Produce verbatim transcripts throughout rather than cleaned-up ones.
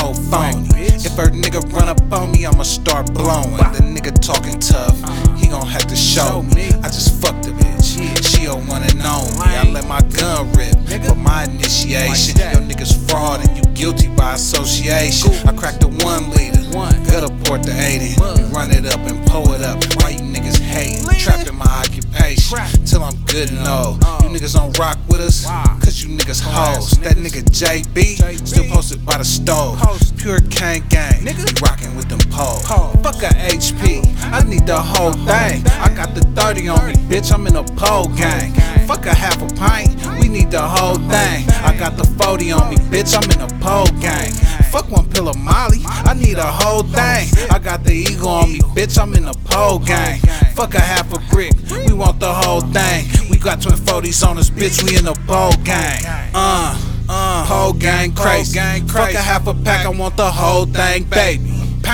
whole phony. If her nigga run up on me, I'ma start blowing. The nigga talking tough, he gon' have to show me. I just fucked the bitch, she a one and only. I let my gun rip for my initiation. Yo niggas fraud and you guilty by association. I cracked the one liter, gotta port the eight in. We run it up and pull it up. Why you niggas hating? Trapped in my occupation till I'm good and old. You niggas don't rock with us, cause you niggas hoes. That nigga J B still posted by the stove. Pure Kang gang, we rockin' with them poles. Fuck a H P, I need the whole thing. I got the thirty on me, bitch, I'm in a pole gang. Fuck a half a pint, we need the whole thing. I got the forty on me, bitch, I'm in a pole gang. Fuck one pill of Molly, I need a whole thing. I got the eagle on me, bitch, I'm in a pole gang. Fuck a half a brick, we want the whole thing. We got twin forties on us, bitch, we in a pole gang. Uh, uh, pole gang crazy. Fuck a half a pack, I want the whole thing, baby.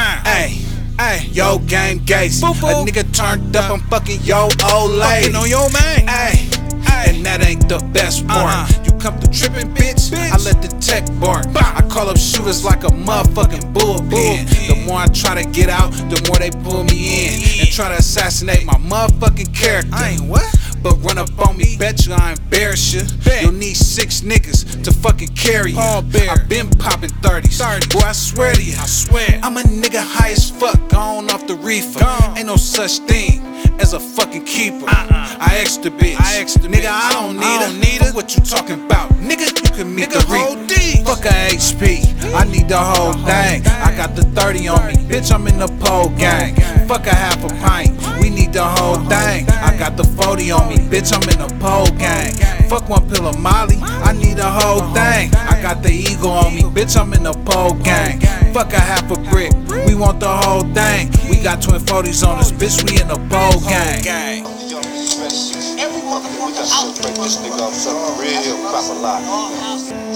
Ay, ay, yo game Gacy. A nigga turned up, I'm fucking yo old lady. Fucking on your man. Ay, and that ain't the best part. You come through trippin', bitch, I let the tech bark. I call up shooters like a motherfucking bullpen. The more I try to get out, the more they pull me in and try to assassinate my motherfucking character. I ain't what? But run up on me, bet you I embarrass you. You'll need six niggas to fucking carry you. I been poppin' thirties, boy, I swear to you, I swear. I'm a nigga high as fuck, gone off the reefer. Ain't no such thing as a fucking keeper. I asked the bitch, I asked the nigga, I don't need her. Need her. What you talking about, nigga? You can meet the reaper. Fuck a H P, I need the whole thing. I got the thirty on me, bitch, I'm in the pole gang. Fuck a half a pint, we need the whole thing. I got the forty on me, bitch, I'm in a pole gang. Fuck one pill of Molly, I need a whole thing. I got the eagle on me, bitch, I'm in a pole gang. Fuck a half a brick, we want the whole thing. We got twin forties on us, bitch, we in a pole gang. Every motherfucker out there. This nigga up something real proper lot.